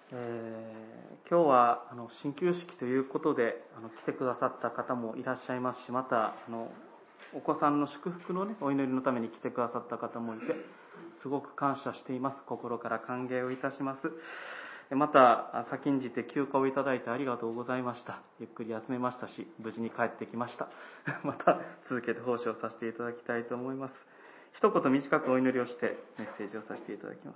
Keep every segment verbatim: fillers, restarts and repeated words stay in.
えー、今日はあの鍼灸式ということであの来てくださった方もいらっしゃいますし、またあのお子さんの祝福の、ね、お祈りのために来てくださった方もいて、すごく感謝しています。心から歓迎をいたします。また先んじて休暇をいただいてありがとうございました。ゆっくり休めましたし、無事に帰ってきました。また続けて奉仕をさせていただきたいと思います。一言短くお祈りをしてメッセージをさせていただきます。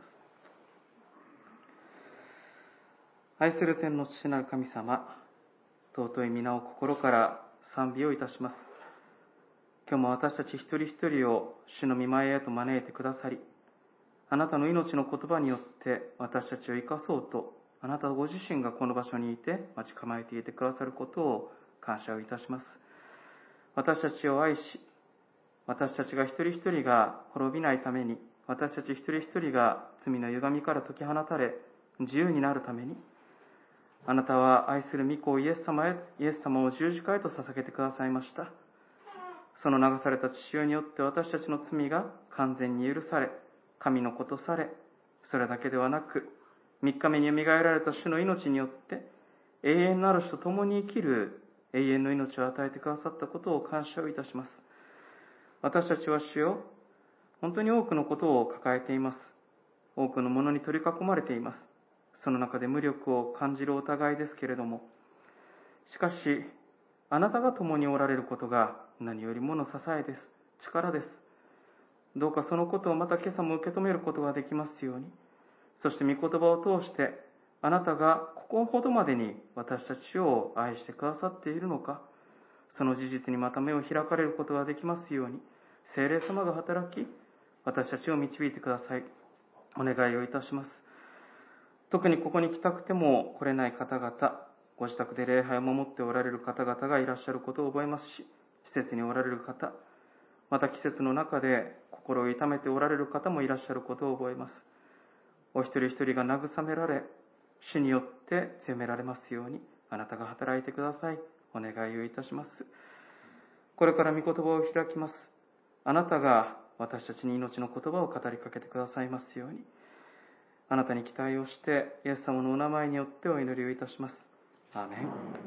愛する天の父なる神様、尊い皆を心から賛美をいたします。今日も私たち一人一人を主の御前へと招いてくださり、あなたの命の言葉によって私たちを生かそうと、あなたご自身がこの場所にいて待ち構えていてくださることを感謝をいたします。私たちを愛し、私たちが一人一人が滅びないために、私たち一人一人が罪の歪みから解き放たれ、自由になるために、あなたは愛する御子イエス様へ、イエス様を十字架へと捧げてくださいました。その流された血潮によって私たちの罪が完全に許され、神の子とされ、それだけではなく、三日目によみがえられた主の命によって、永遠なる主と共に生きる永遠の命を与えてくださったことを感謝をいたします。私たちは主よ、本当に多くのことを抱えています。多くのものに取り囲まれています。その中で無力を感じるお互いですけれども、しかし、あなたが共におられることが何よりもの支えです。力です。どうかそのことをまた今朝も受け止めることができますように、そして御言葉を通して、あなたがここほどまでに私たちを愛してくださっているのか、その事実にまた目を開かれることができますように、聖霊様が働き、私たちを導いてください。お願いをいたします。特にここに来たくても来れない方々、ご自宅で礼拝を守っておられる方々がいらっしゃることを覚えますし、施設におられる方、また季節の中で心を痛めておられる方もいらっしゃることを覚えます。お一人一人が慰められ、主によって強められますように、あなたが働いてください。お願いをいたします。これから御言葉を開きます。あなたが私たちに命の言葉を語りかけてくださいますように、あなたに期待をして、イエス様のお名前によってお祈りをいたします。アーメン。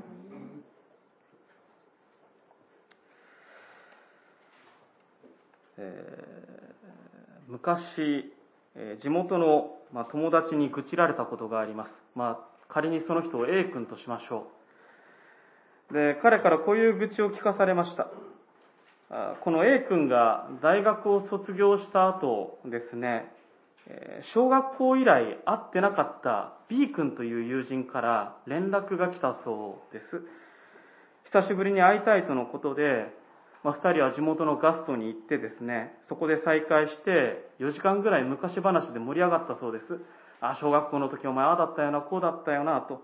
えー、昔、えー、地元の、まあ、友達に愚痴られたことがあります。まあ、仮にその人を A 君としましょう。で、彼からこういう愚痴を聞かされました。この A 君が大学を卒業した後ですね、小学校以来会ってなかった B 君という友人から連絡が来たそうです。久しぶりに会いたいとのことで、まあ、ふたりは地元のガストに行ってですね、そこで再会してよじかんぐらい昔話で盛り上がったそうです。あ、小学校の時お前ああだったよな、こうだったよなと。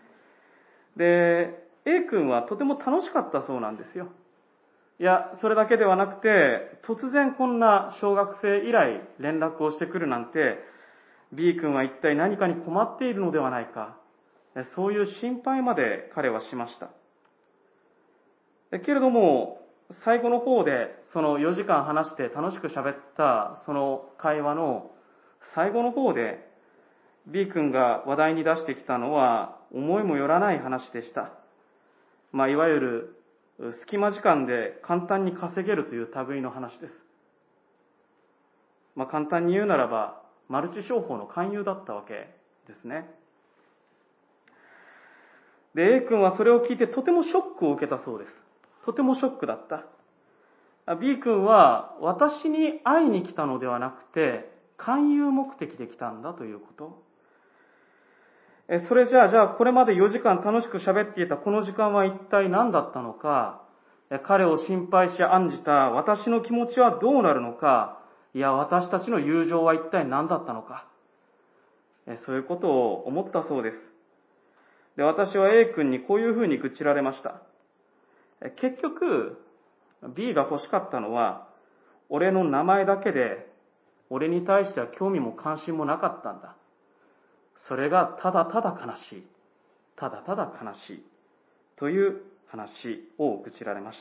で、A 君はとても楽しかったそうなんですよ。いや、それだけではなくて、突然こんな小学生以来連絡をしてくるなんて、B 君は一体何かに困っているのではないか。そういう心配まで彼はしました。けれども、最後の方でそのよじかん話して楽しく喋ったその会話の最後の方で B 君が話題に出してきたのは思いもよらない話でした。まあ、いわゆる隙間時間で簡単に稼げるという類の話です。まあ、簡単に言うならば、マルチ商法の勧誘だったわけですね。で、A 君はそれを聞いてとてもショックを受けたそうです。とてもショックだった。B 君は私に会いに来たのではなくて、勧誘目的で来たんだということ。それじゃあ、じゃあこれまでよじかん楽しく喋っていたこの時間は一体何だったのか、彼を心配し案じた私の気持ちはどうなるのか、いや私たちの友情は一体何だったのか、そういうことを思ったそうです。で、私は A 君にこういうふうに愚痴られました。結局、B が欲しかったのは、俺の名前だけで、俺に対しては興味も関心もなかったんだ。それがただただ悲しい。ただただ悲しい。という話を愚痴られました。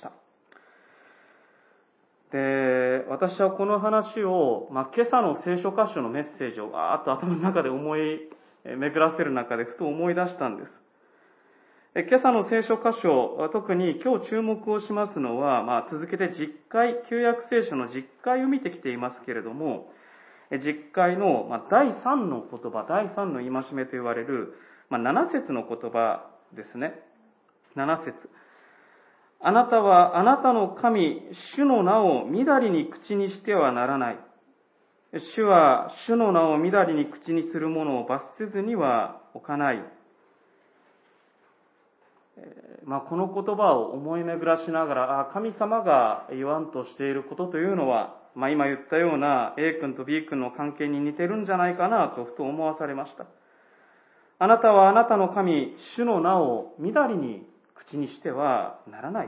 で、私はこの話を、まあ、今朝の聖書箇所のメッセージをわーっと頭の中で思い巡らせる中でふと思い出したんです。今朝の聖書箇所、特に今日注目をしますのは、まあ、続けて実会、旧約聖書の実会を見てきていますけれども、実会のだいさんの言葉、だいさんの戒めと言われる、まあ、なな節の言葉ですね。なな節。あなたはあなたの神、主の名をみだりに口にしてはならない。主は主の名をみだりに口にする者を罰せずには置かない。まあ、この言葉を思い巡らしながら、あ神様が言わんとしていることというのは、まあ、今言ったような A 君と B 君の関係に似てるんじゃないかなとふと思わされました。あなたはあなたの神、主の名をみだりに口にしてはならない。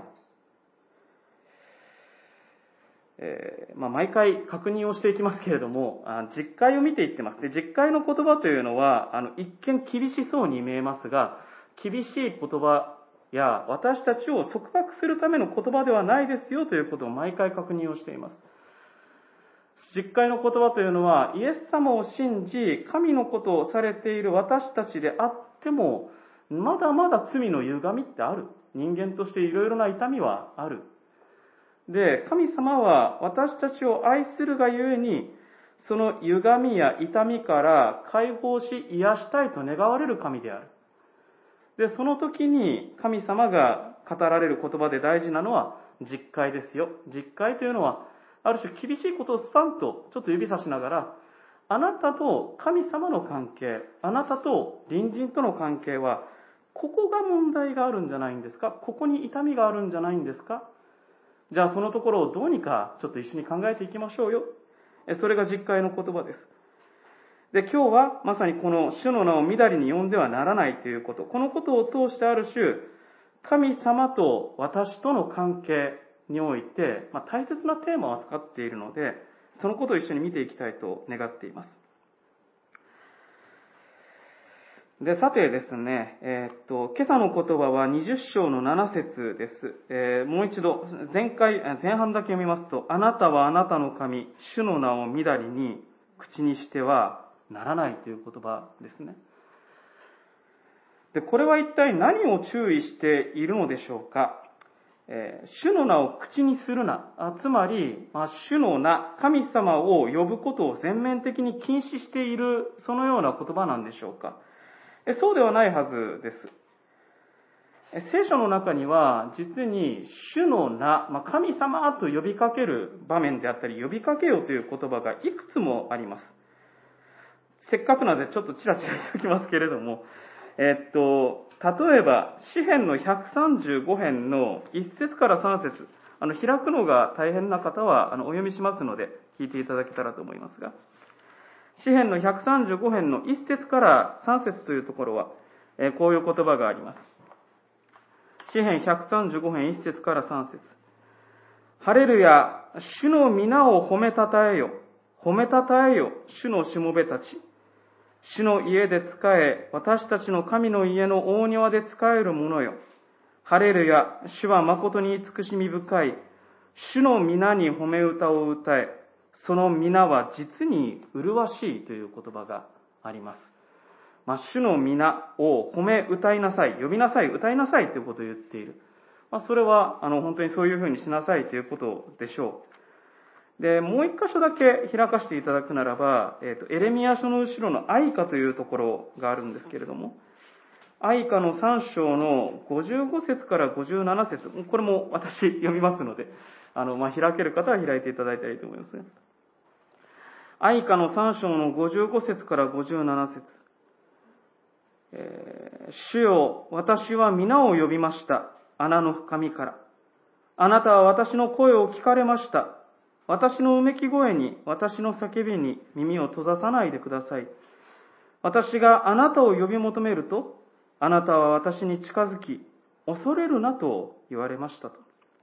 えーまあ、毎回確認をしていきますけれども、実会を見ていってます。で、実会の言葉というのは、あの一見厳しそうに見えますが、厳しい言葉や私たちを束縛するための言葉ではないですよということを毎回確認をしています。実会の言葉というのは、イエス様を信じ、神のことをされている私たちであっても、まだまだ罪の歪みってある。人間としていろいろな痛みはある。で、神様は私たちを愛するがゆえに、その歪みや痛みから解放し癒したいと願われる神である。で、その時に神様が語られる言葉で大事なのは実会ですよ。実会というのは、ある種厳しいことをスタンとちょっと指さしながら、あなたと神様の関係、あなたと隣人との関係は、ここが問題があるんじゃないんですか？ここに痛みがあるんじゃないんですか？じゃあそのところをどうにかちょっと一緒に考えていきましょうよ。それが実会の言葉です。で、今日はまさにこの主の名をみだりに呼んではならないということ。このことを通してある種、神様と私との関係において、まあ、大切なテーマを扱っているので、そのことを一緒に見ていきたいと願っています。で、さてですね、えー、っと、今朝の言葉はにじゅっ章のなな節です。えー、もう一度、前回、前半だけ読みますと、あなたはあなたの神、主の名をみだりに口にしてはならないという言葉ですね。で、これは一体何を注意しているのでしょうか。えー、主の名を口にするな。あつまり、まあ、主の名、神様を呼ぶことを全面的に禁止している、そのような言葉なんでしょうか。そうではないはずです。聖書の中には、実に主の名、まあ、神様と呼びかける場面であったり、呼びかけようという言葉がいくつもあります。せっかくなのでちょっとチラチラ言っておきますけれども、えっと、例えば、詩編のひゃくさんじゅうご編のいち節からさん節、あの、開くのが大変な方は、あの、お読みしますので、聞いていただけたらと思いますが、詩編のひゃくさんじゅうご編のいち節からさん節というところは、えー、こういう言葉があります。詩編ひゃくさんじゅうご編いち節からさん節。ハレルヤ、主の皆を褒めたたえよ。褒めたたえよ、主のしもべたち。主の家で仕え、私たちの神の家の大庭で仕える者よ。ハレルヤ、主は誠に慈しみ深い。主の皆に褒め歌を歌え。その皆は実に麗しいという言葉があります。まあ、主の皆を褒め歌いなさい、呼びなさい、歌いなさいということを言っている。まあ、それはあの本当にそういうふうにしなさいということでしょう。で、もう一箇所だけ開かせていただくならば、えっと、エレミヤ書の後ろの愛歌というところがあるんですけれども、愛歌のさん章のごじゅうご節からごじゅうなな節、これも私読みますので、あの、まあ、開ける方は開いていただいたらいいと思いますね。愛歌のさん章のごじゅうご節からごじゅうなな節。えー、主よ、私は皆を呼びました。穴の深みから。あなたは私の声を聞かれました。私のうめき声に、私の叫びに耳を閉ざさないでください。私があなたを呼び求めると、あなたは私に近づき、恐れるなと言われましたと。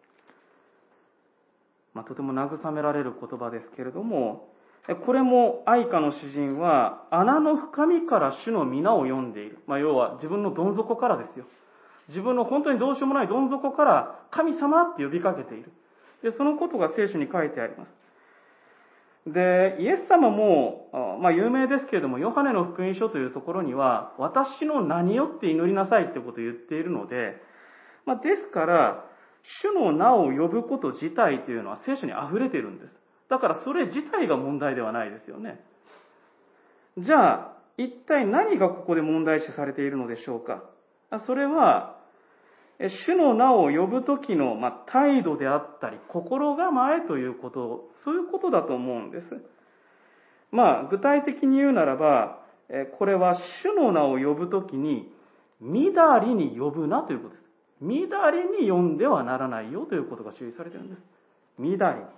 まあ、とても慰められる言葉ですけれども、これも愛歌の詩人は穴の深みから主の皆を読んでいる。まあ、要は自分のどん底からですよ。自分の本当にどうしようもないどん底から神様って呼びかけている。で、そのことが聖書に書いてあります。 で、イエス様も、まあ有名ですけれども、ヨハネの福音書というところには、私の名によって祈りなさいってことを言っているので、まあですから、主の名を呼ぶこと自体というのは聖書に溢れているんです。だからそれ自体が問題ではないですよね。じゃあ、一体何がここで問題視されているのでしょうか。それは、主の名を呼ぶときの、まあ、態度であったり、心構えということ、そういうことだと思うんです。まあ、具体的に言うならば、これは主の名を呼ぶときに、みだりに呼ぶなということです。みだりに呼んではならないよということが注意されているんです。みだりに。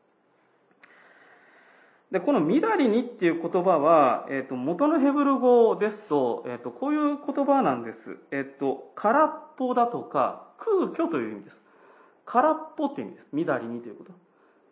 で、このみだりにっていう言葉は、えっと、元のヘブル語ですと、えっと、こういう言葉なんです。えっと、空っぽだとか、空虚という意味です。空っぽっていう意味です。みだりにということ。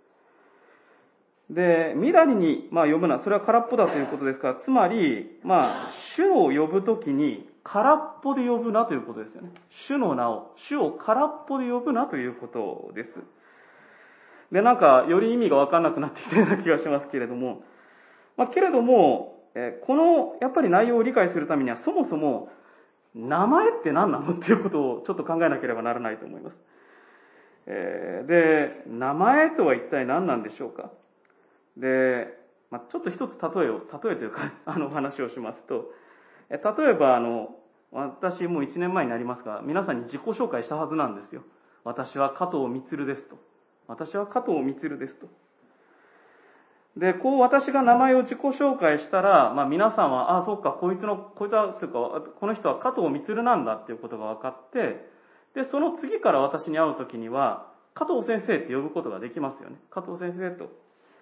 で、みだりに、まあ、呼ぶな、それは空っぽだということですから、つまり、まあ、主を呼ぶときに、空っぽで呼ぶなということですよね。主の名を、主を空っぽで呼ぶなということです。で、なんか、より意味がわかんなくなってきたような気がしますけれども、まあ、けれども、えこの、やっぱり内容を理解するためには、そもそも、名前って何なのっていうことをちょっと考えなければならないと思います。えー、で、名前とは一体何なんでしょうか。で、まあ、ちょっと一つ例えを、例えというか、あの、話をしますと、え例えば、あの、私もう一年前になりますが、皆さんに自己紹介したはずなんですよ。私は加藤充ですと。私は加藤充ですと。で、こう私が名前を自己紹介したら、まあ皆さんは、ああ、そっか、こいつの、こいつは、というか、この人は加藤充なんだっていうことが分かって、で、その次から私に会うときには、加藤先生って呼ぶことができますよね。加藤先生と。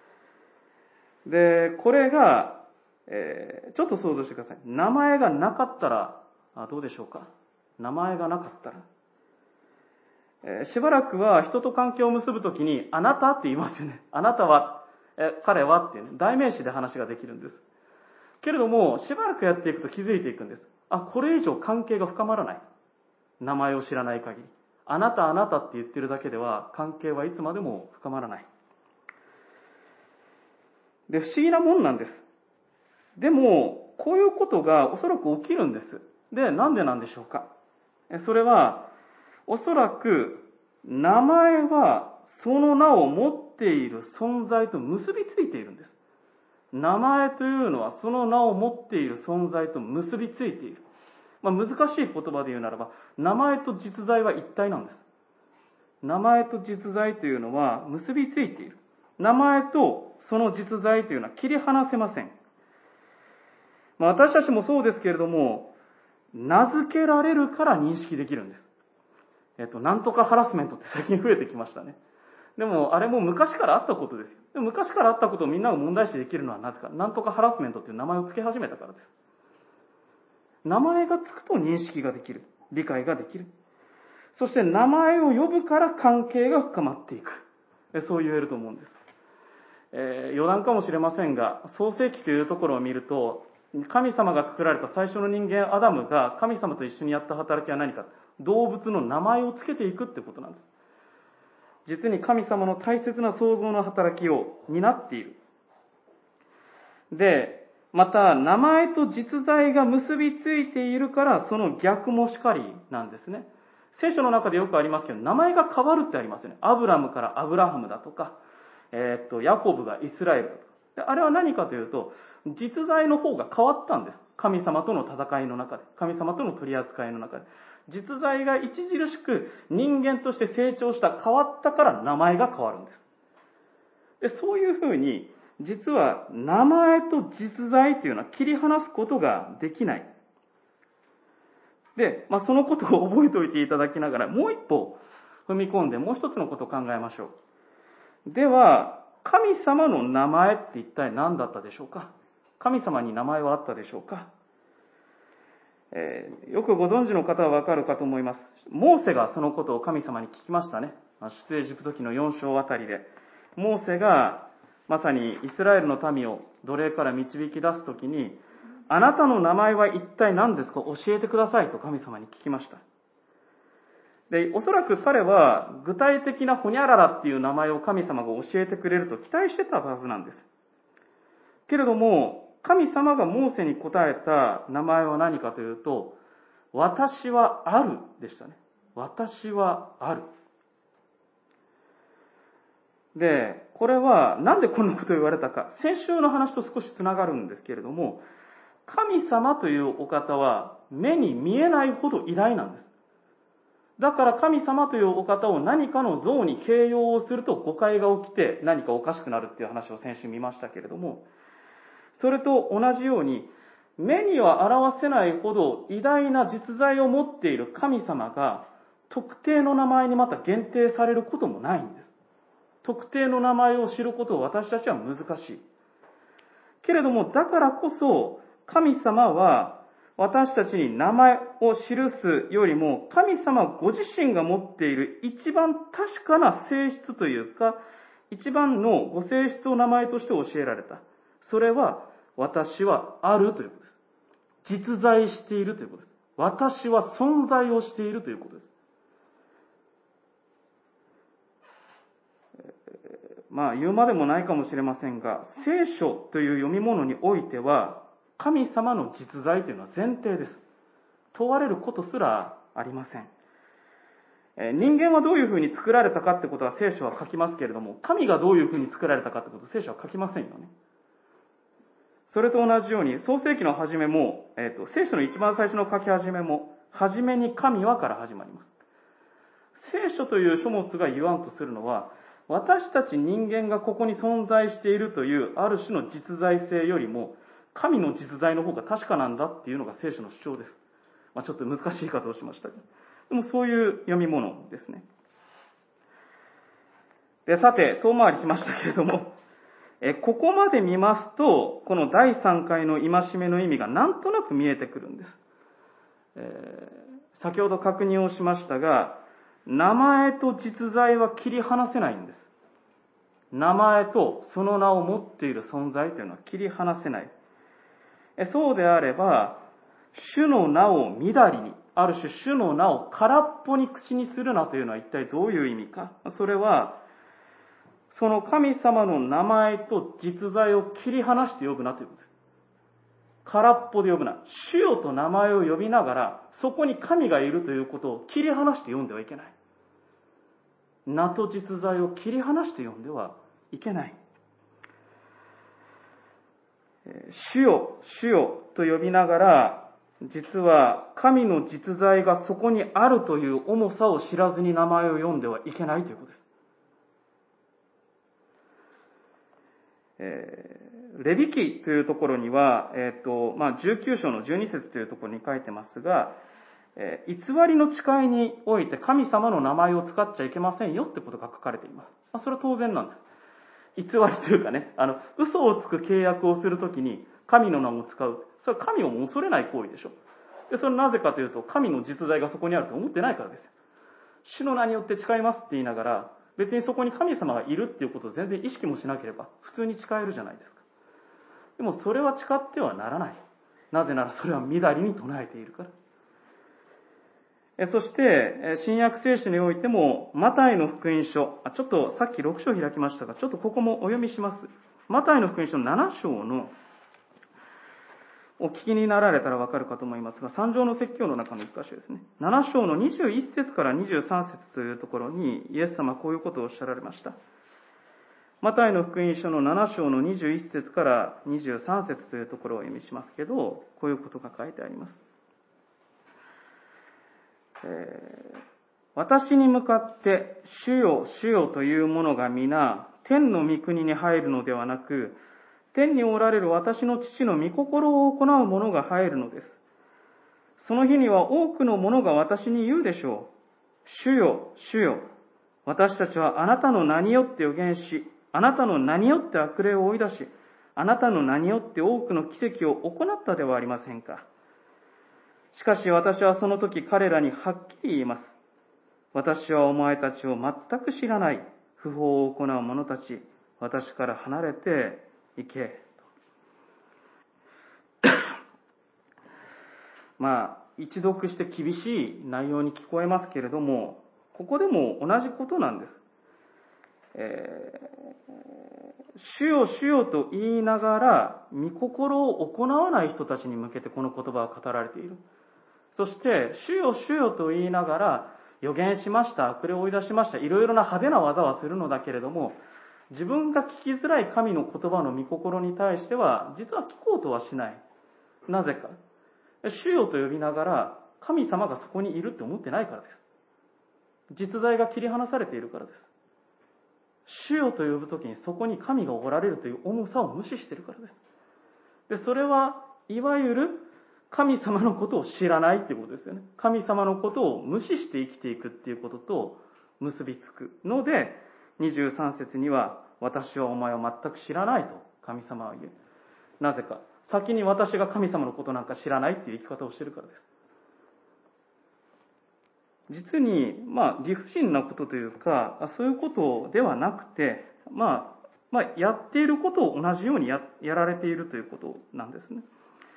で、これが、えー、ちょっと想像してください。名前がなかったら、あどうでしょうか。名前がなかったら。えー、しばらくは人と関係を結ぶときに、あなたって言いますよね。あなたは、え彼はっていうね、代名詞で話ができるんです。けれども、しばらくやっていくと気づいていくんです。あ、これ以上関係が深まらない。名前を知らない限り。あなたあなたって言ってるだけでは、関係はいつまでも深まらない。で、不思議なもんなんです。でも、こういうことがおそらく起きるんです。で、なんでなんでしょうか。それは、おそらく、名前はその名を持っている存在と結びついているんです。名前というのはその名を持っている存在と結びついている。まあ、難しい言葉で言うならば、名前と実在は一体なんです。名前と実在というのは結びついている。名前とその実在というのは切り離せません。まあ、私たちもそうですけれども、名付けられるから認識できるんです。えっと、なんとかハラスメントって最近増えてきましたね。でも、あれも昔からあったことですよ。でも昔からあったことをみんなが問題視できるのはなぜか。なんとかハラスメントっていう名前を付け始めたからです。名前がつくと認識ができる。理解ができる。そして名前を呼ぶから関係が深まっていく。そう言えると思うんです。えー、余談かもしれませんが、創世記というところを見ると、神様が作られた最初の人間アダムが神様と一緒にやった働きは何か。動物の名前をつけていくってことなんです。実に神様の大切な創造の働きを担っている。で、また名前と実在が結びついているからその逆もしかりなんですね。聖書の中でよくありますけど、名前が変わるってありますよね。アブラムからアブラハムだとか、えー、っと、ヤコブがイスラエルだとか。であれは何かというと、実在の方が変わったんです。神様との戦いの中で。神様との取り扱いの中で。実在が著しく人間として成長した、変わったから名前が変わるんです。で、そういうふうに、実は名前と実在というのは切り離すことができない。で、まあ、そのことを覚えておいていただきながら、もう一歩踏み込んでもう一つのことを考えましょう。では、神様の名前って一体何だったでしょうか。神様に名前はあったでしょうか。えー、よくご存知の方はわかるかと思います。モーセがそのことを神様に聞きましたね。出エジプト記のよん章あたりで。モーセがまさにイスラエルの民を奴隷から導き出すときに、あなたの名前は一体何ですか、教えてくださいと神様に聞きました。で、おそらく彼は具体的なホニャララっていう名前を神様が教えてくれると期待してたはずなんです。 けれども、神様がモーセに答えた名前は何かというと、私はあるでしたね。私はある。で、これはなんでこんなことを言われたか、先週の話と少しつながるんですけれども、神様というお方は目に見えないほど偉大なんです。だから神様というお方を何かの像に形容をすると誤解が起きて何かおかしくなるっていう話を先週見ましたけれども、それと同じように目には表せないほど偉大な実在を持っている神様が特定の名前にまた限定されることもないんです。特定の名前を知ることを私たちは難しい。けれども、だからこそ神様は私たちに名前を記すよりも、神様ご自身が持っている一番確かな性質というか、一番のご性質を名前として教えられた。それは、私はあるということです。実在しているということです。私は存在をしているということです。まあ言うまでもないかもしれませんが、聖書という読み物においては、神様の実在というのは前提です。問われることすらありません。人間はどういうふうに作られたかってことは聖書は書きますけれども、神がどういうふうに作られたかってことは聖書は書きませんよね。それと同じように、創世記の始めも、えーと、聖書の一番最初の書き始めも、初めに神はから始まります。聖書という書物が言わんとするのは、私たち人間がここに存在しているというある種の実在性よりも、神の実在の方が確かなんだっていうのが聖書の主張です。まあ、ちょっと難しい言い方をしましたけど。でもそういう読み物ですね。で、さて、遠回りしましたけれども、えここまで見ますと、このだいさんかいの戒めの意味がなんとなく見えてくるんです。えー、先ほど確認をしましたが、名前と実在は切り離せないんです。名前とその名を持っている存在というのは切り離せない。そうであれば、主の名をみだりに、ある種主の名を空っぽに口にするなというのは一体どういう意味か。それは、その神様の名前と実在を切り離して呼ぶなということです。空っぽで呼ぶな。主よと名前を呼びながら、そこに神がいるということを切り離して呼んではいけない。名と実在を切り離して呼んではいけない。主よ、主よと呼びながら、実は神の実在がそこにあるという重さを知らずに名前を呼んではいけないということです。えー、レビ記というところには、えっと、まあ、じゅうきゅう章のじゅうに節というところに書いてますが、えー、偽りの誓いにおいて神様の名前を使っちゃいけませんよってことが書かれています。まあ、それは当然なんです。偽りというかね、あの、嘘をつく契約をするときに神の名を使う。それは神をも恐れない行為でしょ。で、それはなぜかというと、神の実在がそこにあると思ってないからですよ。主の名によって誓いますって言いながら、別にそこに神様がいるっていうことを全然意識もしなければ、普通に誓えるじゃないですか。でもそれは誓ってはならない。なぜならそれはみだりに唱えているから。そして、新約聖書においても、マタイの福音書、ちょっとさっきろく章開きましたが、ちょっとここもお読みします。マタイの福音書のなな章の、お聞きになられたらわかるかと思いますが、三条の説教の中の一箇所ですね。なな章のにじゅういち節からにじゅうさん節というところに、イエス様はこういうことをおっしゃられました。マタイの福音書のなな章のにじゅういち節からにじゅうさん節というところをお読みしますけど、こういうことが書いてあります。えー、私に向かって、主よ、主よというものが皆、天の御国に入るのではなく、天におられる私の父の御心を行う者が入るのです。その日には多くの者が私に言うでしょう。主よ、主よ、私たちはあなたの名によって預言し、あなたの名によって悪霊を追い出し、あなたの名によって多くの奇跡を行ったではありませんか。しかし私はその時彼らにはっきり言います。私はお前たちを全く知らない。不法を行う者たち、私から離れて行け。まあ、一読して厳しい内容に聞こえますけれども、ここでも同じことなんです。え主よ主よと言いながら、御心を行わない人たちに向けてこの言葉は語られている。そして、主よ主よと言いながら、予言しました、悪霊を追い出しました、いろいろな派手な技はするのだけれども、自分が聞きづらい神の言葉の御心に対しては、実は聞こうとはしない。なぜか。主よと呼びながら、神様がそこにいるって思ってないからです。実在が切り離されているからです。主よと呼ぶときにそこに神がおられるという重さを無視しているからです。で、それはいわゆる神様のことを知らないっていうことですよね。神様のことを無視して生きていくっていうことと結びつくので、にじゅうさん節には、私はお前を全く知らないと神様は言う。なぜか。先に私が神様のことなんか知らないっていう生き方をしているからです。実に、まあ、理不尽なことというか、そういうことではなくて、まあ、まあ、やっていることを同じように や, やられているということなんですね。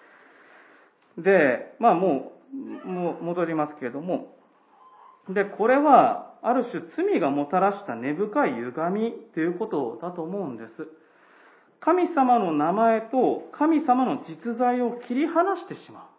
で、まあもう、もう戻りますけれども、で、これは、ある種罪がもたらした根深い歪みということだと思うんです。神様の名前と神様の実在を切り離してしまう。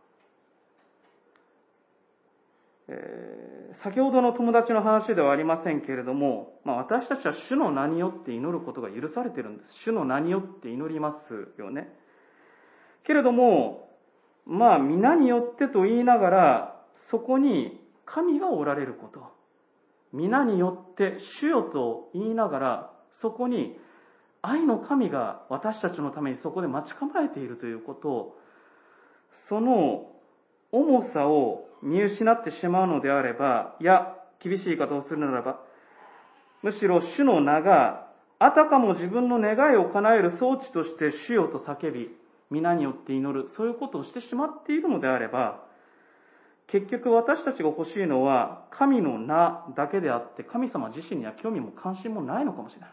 えー、先ほどの友達の話ではありませんけれども、まあ、私たちは主の名によって祈ることが許されているんです。主の名によって祈りますよね。けれども、まあ皆によってと言いながら、そこに神がおられること。皆によって主よと言いながら、そこに愛の神が私たちのためにそこで待ち構えているということを、その重さを見失ってしまうのであれば、いや、厳しい言い方をするならば、むしろ主の名が、あたかも自分の願いを叶える装置として主よと叫び、皆によって祈る、そういうことをしてしまっているのであれば、結局私たちが欲しいのは、神の名だけであって、神様自身には興味も関心もないのかもしれない。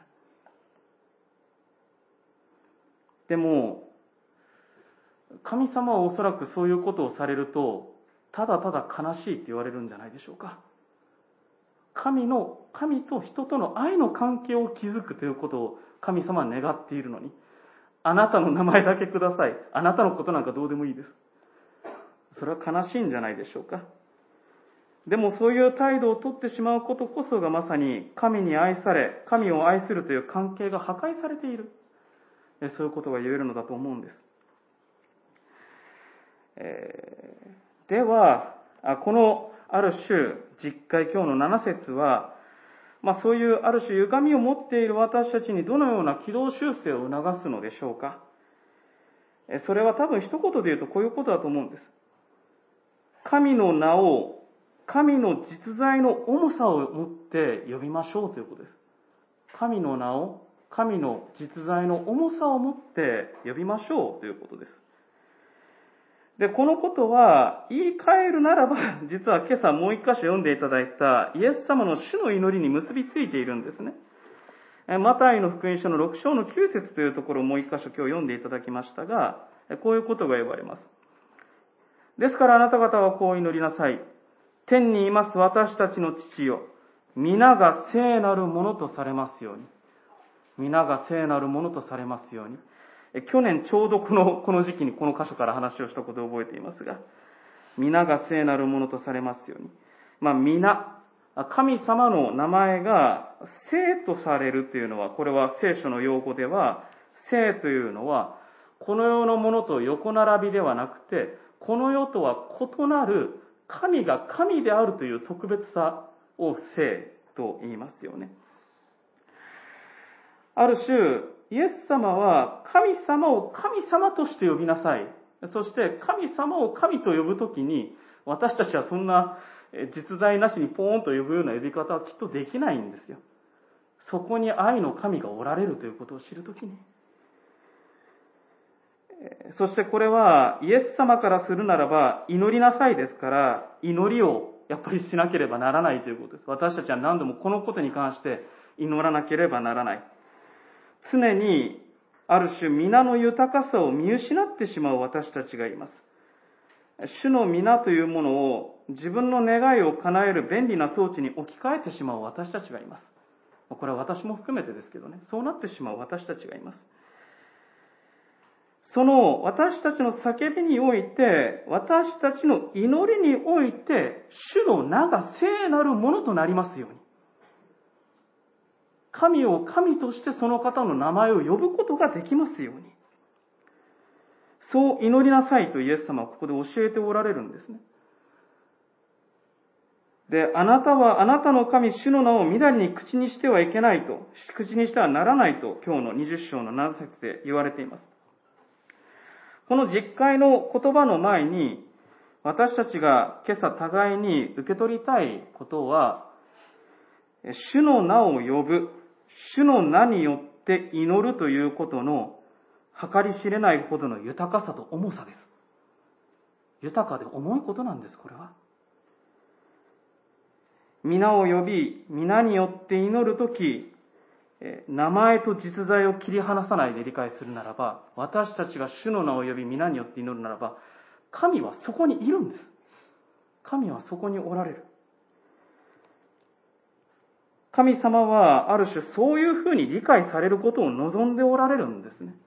でも、神様はおそらくそういうことをされると、ただただ悲しいって言われるんじゃないでしょうか。神の、神と人との愛の関係を築くということを神様は願っているのに、あなたの名前だけください。あなたのことなんかどうでもいいです。それは悲しいんじゃないでしょうか。でもそういう態度をとってしまうことこそがまさに神に愛され、神を愛するという関係が破壊されている。そういうことが言えるのだと思うんです。えー、では、このある種、実会今日のなな節は、まあそういうある種歪みを持っている私たちにどのような軌道修正を促すのでしょうか。それは多分一言で言うとこういうことだと思うんです。神の名を、神の実在の重さを持って呼びましょうということです。神の名を、神の実在の重さを持って呼びましょうということです。で、このことは、言い換えるならば、実は今朝もう一箇所読んでいただいたイエス様の主の祈りに結びついているんですね。マタイの福音書のろく章のきゅう節というところをもう一箇所今日読んでいただきましたが、こういうことが言われます。ですからあなた方はこう祈りなさい。天にいます私たちの父よ。皆が聖なるものとされますように。皆が聖なるものとされますように。去年ちょうどこの、この時期にこの箇所から話をしたことを覚えていますが、皆が聖なるものとされますように。まあ皆、神様の名前が聖とされるというのは、これは聖書の用語では、聖というのは、この世のものと横並びではなくて、この世とは異なる神が神であるという特別さを聖と言いますよね。ある種、イエス様は神様を神様として呼びなさい。そして神様を神と呼ぶときに、私たちはそんな実在なしにポーンと呼ぶような呼び方はきっとできないんですよ。そこに愛の神がおられるということを知るときに。そしてこれはイエス様からするならば祈りなさいですから、祈りをやっぱりしなければならないということです。私たちは何度もこのことに関して祈らなければならない。常にある種皆の豊かさを見失ってしまう私たちがいます。主の皆というものを自分の願いを叶える便利な装置に置き換えてしまう私たちがいます。 これは私も含めてですけどね、そうなってしまう私たちがいます。その私たちの叫びにおいて、私たちの祈りにおいて、主の名が聖なるものとなりますように。神を神としてその方の名前を呼ぶことができますように。そう祈りなさいとイエス様はここで教えておられるんですね。で、あなたはあなたの神主の名をみだりに口にしてはいけないと、口にしてはならないと、今日のにじゅっ章のなな節で言われています。この実会の言葉の前に、私たちが今朝互いに受け取りたいことは、主の名を呼ぶ、主の名によって祈るということの計り知れないほどの豊かさと重さです。豊かで重いことなんです、これは。皆を呼び、皆によって祈るとき、名前と実在を切り離さないで理解するならば、私たちが主の名を呼び、皆によって祈るならば、神はそこにいるんです。神はそこにおられる。神様はある種そういうふうに理解されることを望んでおられるんですね。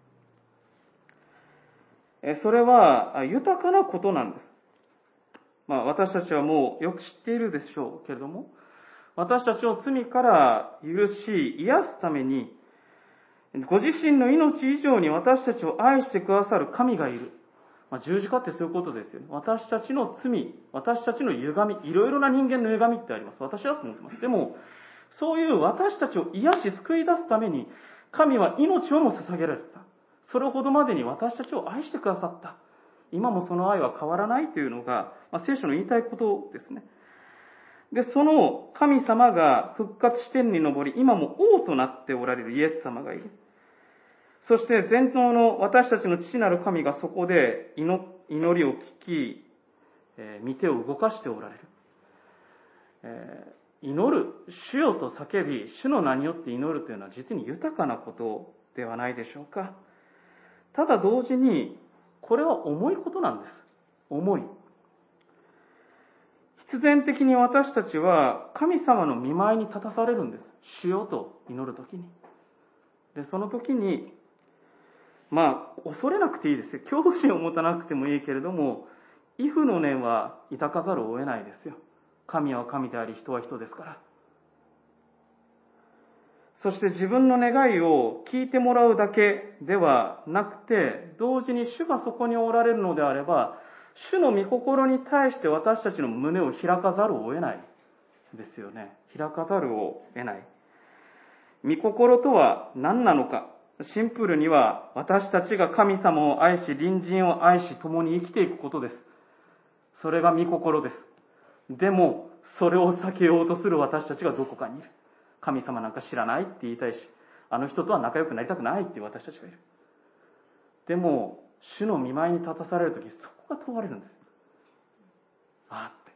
それは豊かなことなんです。まあ私たちはもうよく知っているでしょうけれども、私たちを罪から許し、癒すために、ご自身の命以上に私たちを愛してくださる神がいる。まあ、十字架ってそういうことですよね。私たちの罪、私たちの歪み、いろいろな人間の歪みってあります。私はと思ってます。でも、そういう私たちを癒し救い出すために、神は命をも捧げられた。それほどまでに私たちを愛してくださった。今もその愛は変わらないというのが、まあ、聖書の言いたいことですね。で、その神様が復活地点に昇り、今も王となっておられるイエス様がいる。そして全能の私たちの父なる神がそこで祈りを聞き、えー、御手を動かしておられる。えー、祈る、主よと叫び、主の名によって祈るというのは実に豊かなことではないでしょうか。ただ同時に、これは重いことなんです。重い。必然的に私たちは神様の御前に立たされるんです。主よと祈るときに。で、その時に、まあ、恐れなくていいですよ。恐怖心を持たなくてもいいけれども、畏怖の念は抱かざるを得ないですよ。神は神であり、人は人ですから。そして自分の願いを聞いてもらうだけではなくて、同時に主がそこにおられるのであれば、主の御心に対して私たちの胸を開かざるを得ないですよね。開かざるを得ない。御心とは何なのか。シンプルには私たちが神様を愛し、隣人を愛し、共に生きていくことです。それが御心です。でも、それを避けようとする私たちがどこかにいる。神様なんか知らないって言いたいし、あの人とは仲良くなりたくないっていう私たちがいる。でも、主の御前に立たされるとき、そこが問われるんです。あって。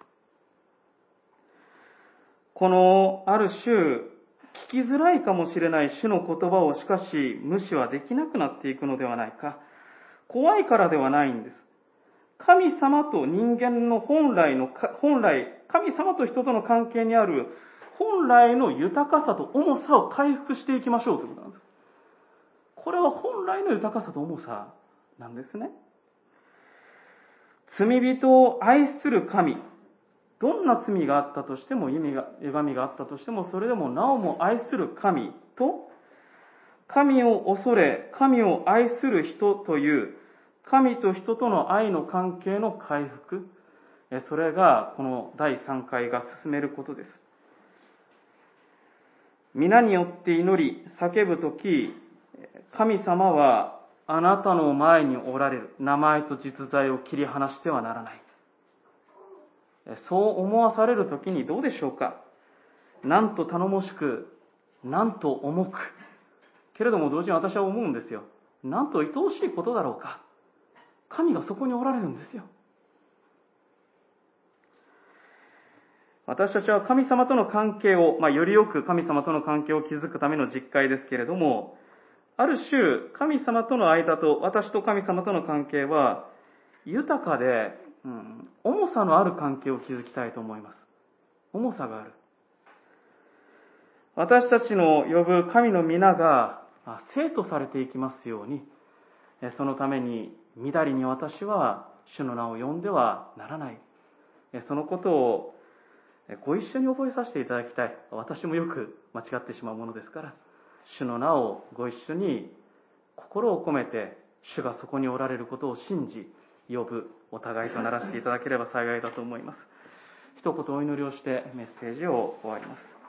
この、ある種、聞きづらいかもしれない主の言葉をしかし無視はできなくなっていくのではないか。怖いからではないんです。神様と人間の本来の、本来、神様と人との関係にある本来の豊かさと重さを回復していきましょうということなんです。これは本来の豊かさと重さなんですね。罪人を愛する神。どんな罪があったとしても、意味が、歪みがあったとしても、それでもなおも愛する神と、神を恐れ、神を愛する人という、神と人との愛の関係の回復。それが、このだいさんかいが進めることです。皆によって祈り、叫ぶとき、神様はあなたの前におられる。名前と実在を切り離してはならない。そう思わされるときにどうでしょうか。なんと頼もしく、なんと重く。けれども同時に私は思うんですよ。なんと愛おしいことだろうか。神がそこにおられるんですよ。私たちは神様との関係を、まあ、よりよく神様との関係を築くための実会ですけれども、ある種、神様との間と私と神様との関係は、豊かで、うん、重さのある関係を築きたいと思います。重さがある。 私たちの呼ぶ神の皆が聖とされていきますように、そのためにみだりに私は主の名を呼んではならない。そのことをご一緒に覚えさせていただきたい。私もよく間違ってしまうものですから、主の名をご一緒に心を込めて、主がそこにおられることを信じ、呼ぶお互いとならせていただければ幸いだと思います。一言お祈りをしてメッセージを終わります。